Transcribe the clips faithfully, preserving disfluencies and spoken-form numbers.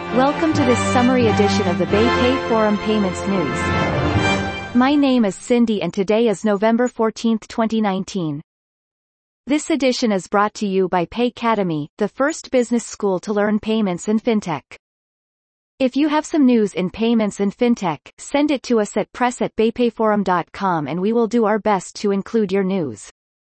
Welcome to this summary edition of the BayPay Forum Payments News. My name is Cindy and today is November fourteenth, twenty nineteen. This edition is brought to you by Paycademy, the first business school to learn payments and fintech. If you have some news in payments and fintech, send it to us at press at baypayforum dot com and we will do our best to include your news.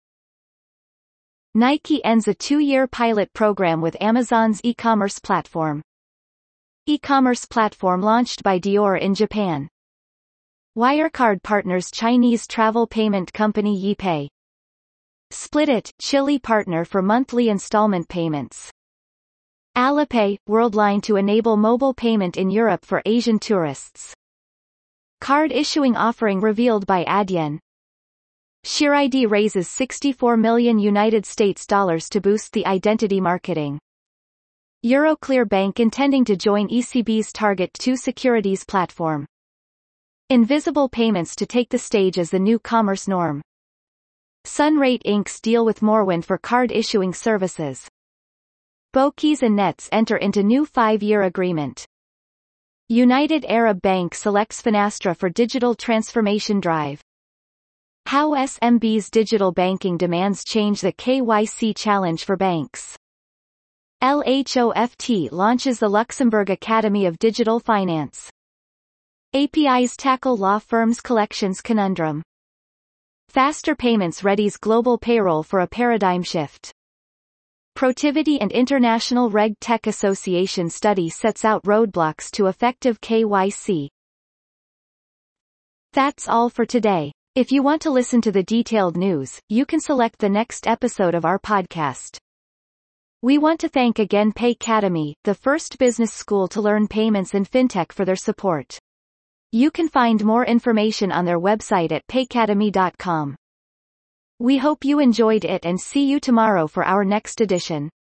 Nike ends a two-year pilot program with Amazon's e-commerce platform. E-commerce platform launched by Dior in Japan. Wirecard partners Chinese travel payment company YeePay. Splitit, Chile partner for monthly installment payments. Alipay, Worldline to enable mobile payment in Europe for Asian tourists. Card issuing offering revealed by Adyen. SureID raises sixty-four million United States dollars to boost the identity marketing. Euroclear Bank intending to join E C B's Target two securities platform. Invisible payments to take the stage as the new commerce norm. Sunrate Incorporated's deal with Morewind for card issuing services. Bokeys and Nets enter into new five-year agreement. United Arab Bank selects Finastra for digital transformation drive. How S M B's digital banking demands change the K Y C challenge for banks. L H O F T launches the Luxembourg Academy of Digital Finance. A P Is tackle law firms' collections conundrum. Faster Payments readies global payroll for a paradigm shift. Protiviti and International Reg Tech Association study sets out roadblocks to effective K Y C. That's all for today. If you want to listen to the detailed news, you can select the next episode of our podcast. We want to thank again Paycademy, the first business school to learn payments and fintech, for their support. You can find more information on their website at paycademy dot com. We hope you enjoyed it and see you tomorrow for our next edition.